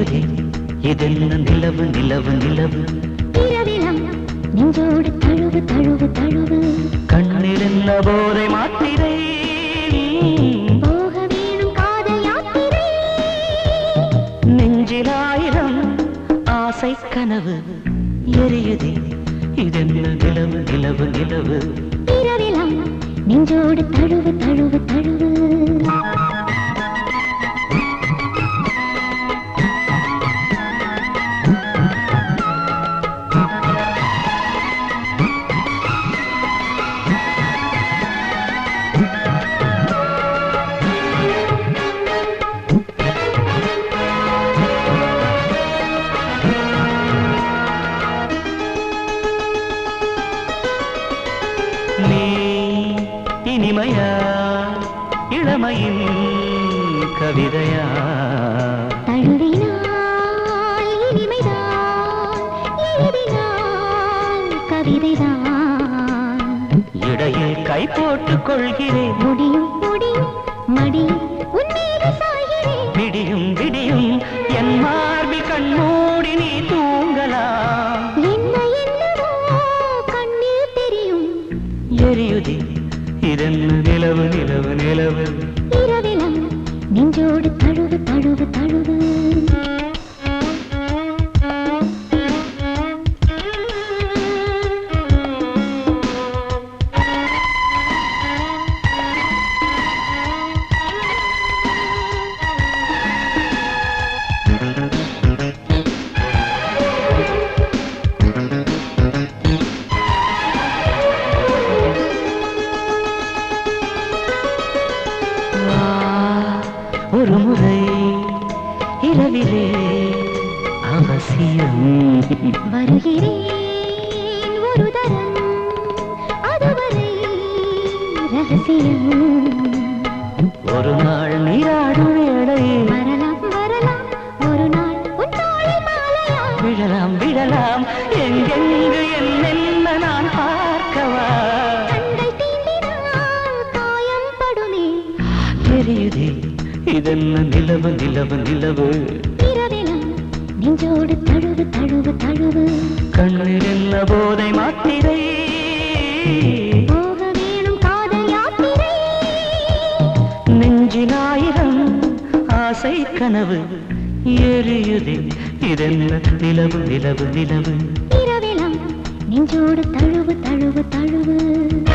எரியுதே இதென்ன நிலவு நிலவு நிலவு இரவிலம் நெஞ்சோடு தழுவு தழுவு தழுவு கண்ணில் என்ன போதை மாத்திரை போக வேணும் காதல் யாத்திரை நெஞ்சிலாயிரம் ஆசை கனவு எரியுதே இதென்ன நிலவு நிலவு நிலவு இரவிலம் நெஞ்சோடு தழுவு தழுவு தழுவு இனிமையா இளமையின் கவிதையா தழுவினால் இனிமைதான் எழுதினால் கவிதைதான் இடையில் கை போட்டுக் கொள்கிறேன் முடியும் முடியும் மடியும் உன்மீது சாய்கிறேன் விடியும் விடியும் என் மார்பில் கண்மூடி நீ தூங்கலாம் என்ன என்னவோ கண்ணில் தெரியும் எரியுதே இதென்ன நிலவு நிலவு நிலவு இரவிலம் நெஞ்சோடு தழுவு தழுவு தழுவு ஒரு முறை இரவிலே அவசியம் வருகிறேன் ஒரு தரம் அதுவரை ரகசியம் ஒரு நாள் நீராடும் வேளை வரலாம் வரலாம் ஒரு நாள் உன் தோளில் மாலையா விழலாம் விழலாம் எங்கெங்கு என்னென்ன நான் பார்க்கவா கண்கள் தீண்டினால் காயம் படுமே தெரியுதே இதென்ன நிலவு நிலவு நிலவு இரவிலம் நெஞ்சோடு தழுவு தழுவு தழுவு கண்ணில் என்ன போதை மாத்திரை போக வேணும் காதல் யாத்திரை நெஞ்சிலாயிரம் ஆசை கனவு எரியுதே இதென்ன நிலவு நிலவு நிலவு இரவிலம் நெஞ்சோடு தழுவு தழுவு தழுவு